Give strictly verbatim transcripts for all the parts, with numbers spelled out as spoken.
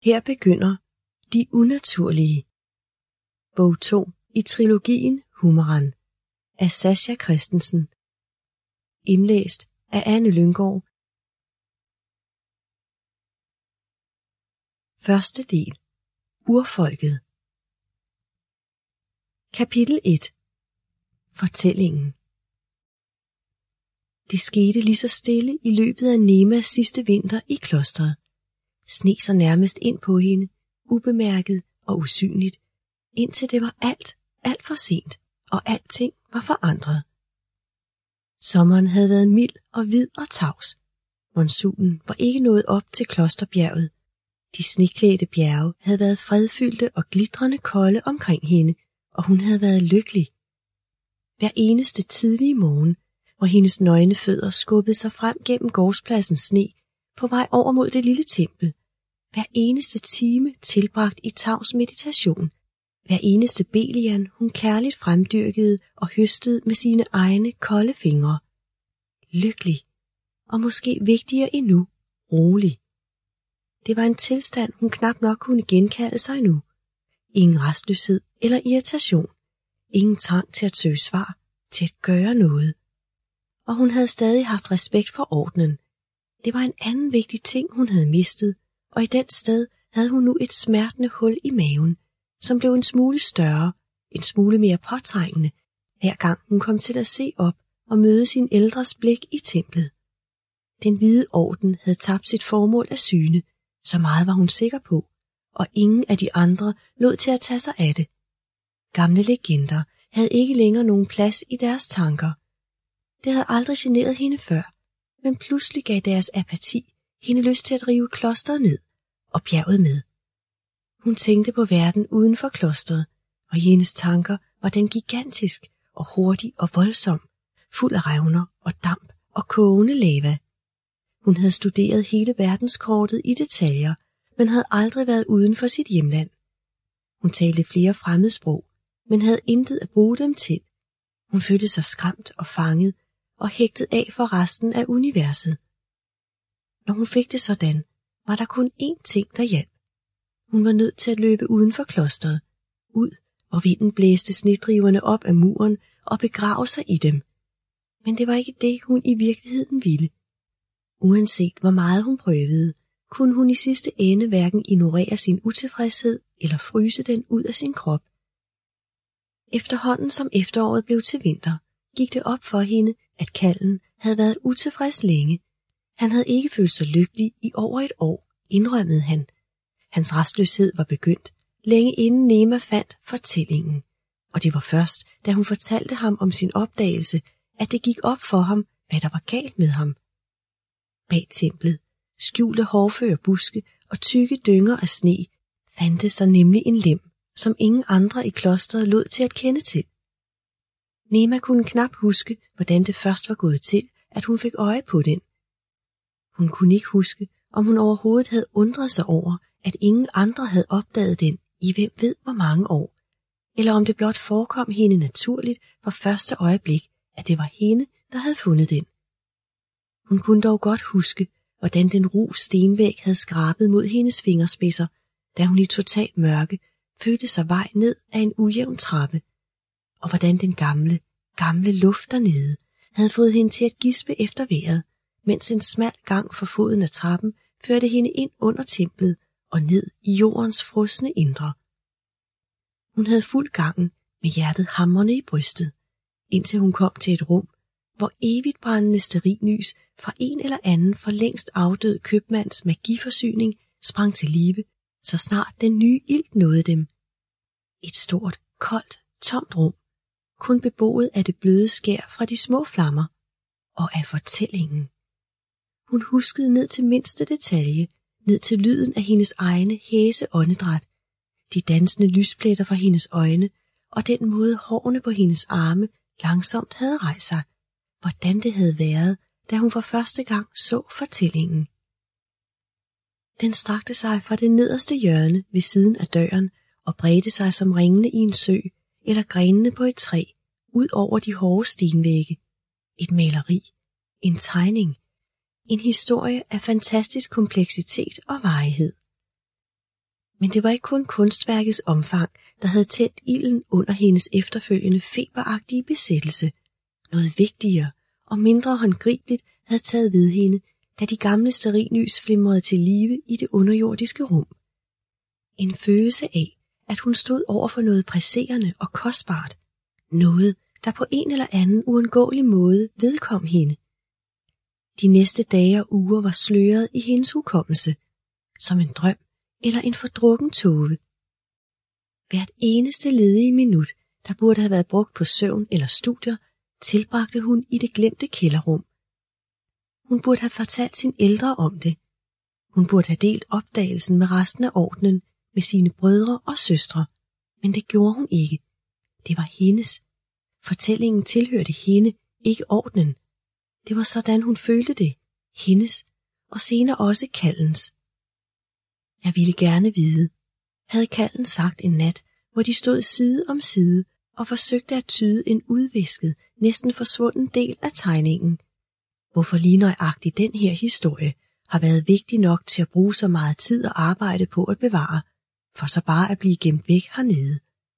Her begynder De unaturlige. Bog to i trilogien Humoren af Sascha Christensen. Indlæst af Anne Lynggaard. Første del. Urfolket. Kapitel et. Fortællingen. Det skete lige så stille i løbet af Nemas sidste vinter i klostret. Sne sig nærmest ind på hende, ubemærket og usynligt, indtil det var alt, alt for sent, og alting var forandret. Sommeren havde været mild og hvid og tavs. Monsunen var ikke nået op til klosterbjerget. De sneklædte bjerge havde været fredfyldte og glitrende kolde omkring hende, og hun havde været lykkelig. Hver eneste tidlige morgen, hvor hendes nøgne fødder skubbede sig frem gennem gårdspladsens sne på vej over mod det lille tempel, hver eneste time tilbragt i tavs meditation, hver eneste belian hun kærligt fremdyrkede og høstede med sine egne kolde fingre. Lykkelig, og måske vigtigere endnu, rolig. Det var en tilstand, hun knap nok kunne genkalde sig nu. Ingen restløshed eller irritation, ingen trang til at søge svar, til at gøre noget. Og hun havde stadig haft respekt for ordenen. Det var en anden vigtig ting, hun havde mistet, og i den sted havde hun nu et smertende hul i maven, som blev en smule større, en smule mere påtrængende, hver gang hun kom til at se op og møde sin ældres blik i templet. Den hvide orden havde tabt sit formål af syne, så meget var hun sikker på, og ingen af de andre lod til at tage sig af det. Gamle legender havde ikke længere nogen plads i deres tanker. Det havde aldrig generet hende før, men pludselig gav deres apati hende lyst til at rive klosteret ned og bjerget med. Hun tænkte på verden uden for klosteret, og i hendes tanker var den gigantisk og hurtig og voldsom, fuld af revner og damp og kogende lava. Hun havde studeret hele verdenskortet i detaljer, men havde aldrig været uden for sit hjemland. Hun talte flere fremmedsprog, men havde intet at bruge dem til. Hun følte sig skræmt og fanget og hægtet af for resten af universet. Når hun fik det sådan, var der kun én ting, der hjalp. Hun var nødt til at løbe uden for klosteret, ud, hvor vinden blæste snedriverne op af muren og begrave sig i dem. Men det var ikke det, hun i virkeligheden ville. Uanset hvor meget hun prøvede, kunne hun i sidste ende hverken ignorere sin utilfredshed eller fryse den ud af sin krop. Efterhånden som efteråret blev til vinter, gik det op for hende, at kalden havde været utilfreds længe. Han havde ikke følt sig lykkelig i over et år, indrømmede han. Hans restløshed var begyndt, længe inden Nema fandt fortællingen, og det var først, da hun fortalte ham om sin opdagelse, at det gik op for ham, hvad der var galt med ham. Bag templet, skjulte hårføre buske og tykke dynger af sne, fandtes der nemlig en lem, som ingen andre i klosteret lod til at kende til. Nema kunne knap huske, hvordan det først var gået til, at hun fik øje på den. Hun kunne ikke huske, om hun overhovedet havde undret sig over, at ingen andre havde opdaget den i hvem ved hvor mange år, eller om det blot forekom hende naturligt fra første øjeblik, at det var hende, der havde fundet den. Hun kunne dog godt huske, hvordan den ru stenvæg havde skrabet mod hendes fingerspidser, da hun i totalt mørke følte sig vej ned af en ujævn trappe, og hvordan den gamle, gamle luft dernede havde fået hende til at gispe efter vejret, mens en smal gang for foden af trappen førte hende ind under templet og ned i jordens frosne indre. Hun havde fuld gangen med hjertet hamrende i brystet, indtil hun kom til et rum, hvor evigt brændende stearinlys fra en eller anden for længst afdød købmands magiforsyning sprang til live, så snart den nye ilt nåede dem. Et stort, koldt, tomt rum, kun beboet af det bløde skær fra de små flammer og af fortællingen. Hun huskede ned til mindste detalje, ned til lyden af hendes egne hæse åndedræt, de dansende lyspletter fra hendes øjne og den måde hårene på hendes arme langsomt havde rejst sig, hvordan det havde været, da hun for første gang så fortællingen. Den strakte sig fra det nederste hjørne ved siden af døren og bredte sig som ringene i en sø eller grenene på et træ ud over de hårde stenvægge. Et maleri, en tegning, en historie af fantastisk kompleksitet og varighed. Men det var ikke kun kunstværkets omfang, der havde tændt ilden under hendes efterfølgende feberagtige besættelse. Noget vigtigere og mindre håndgribeligt havde taget ved hende, da de gamle stearinlys flimrede til live i det underjordiske rum. En følelse af, at hun stod over for noget presserende og kostbart. Noget, der på en eller anden uundgåelig måde vedkom hende. De næste dage og uger var sløret i hendes hukommelse, som en drøm eller en fordrukken tåge. Hvert eneste ledige minut, der burde have været brugt på søvn eller studier, tilbragte hun i det glemte kælderrum. Hun burde have fortalt sin ældre om det. Hun burde have delt opdagelsen med resten af ordenen, med sine brødre og søstre, men det gjorde hun ikke. Det var hendes. Fortællingen tilhørte hende, ikke ordenen. Det var sådan, hun følte det. Hendes, og senere også Kallens. Jeg ville gerne vide, havde Kallen sagt en nat, hvor de stod side om side og forsøgte at tyde en udvisket, næsten forsvunden del af tegningen. Hvorfor lige nøjagtigt den her historie har været vigtig nok til at bruge så meget tid og arbejde på at bevare, for så bare at blive gemt væk hernede.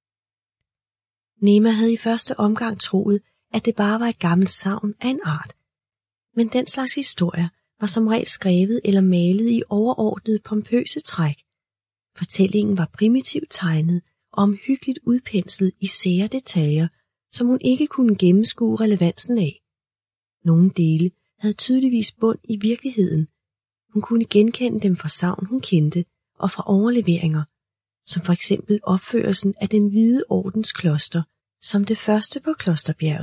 Nema havde i første omgang troet, at det bare var et gammelt sagn af en art. Men den slags historier var som regel skrevet eller malet i overordnede pompøse træk. Fortællingen var primitivt tegnet og omhyggeligt udpenslet i sære detaljer, som hun ikke kunne gennemskue relevansen af. Nogle dele havde tydeligvis bund i virkeligheden. Hun kunne genkende dem fra sagn, hun kendte, og fra overleveringer, som for eksempel opførelsen af den hvide ordens kloster, som det første på Klosterbjerget.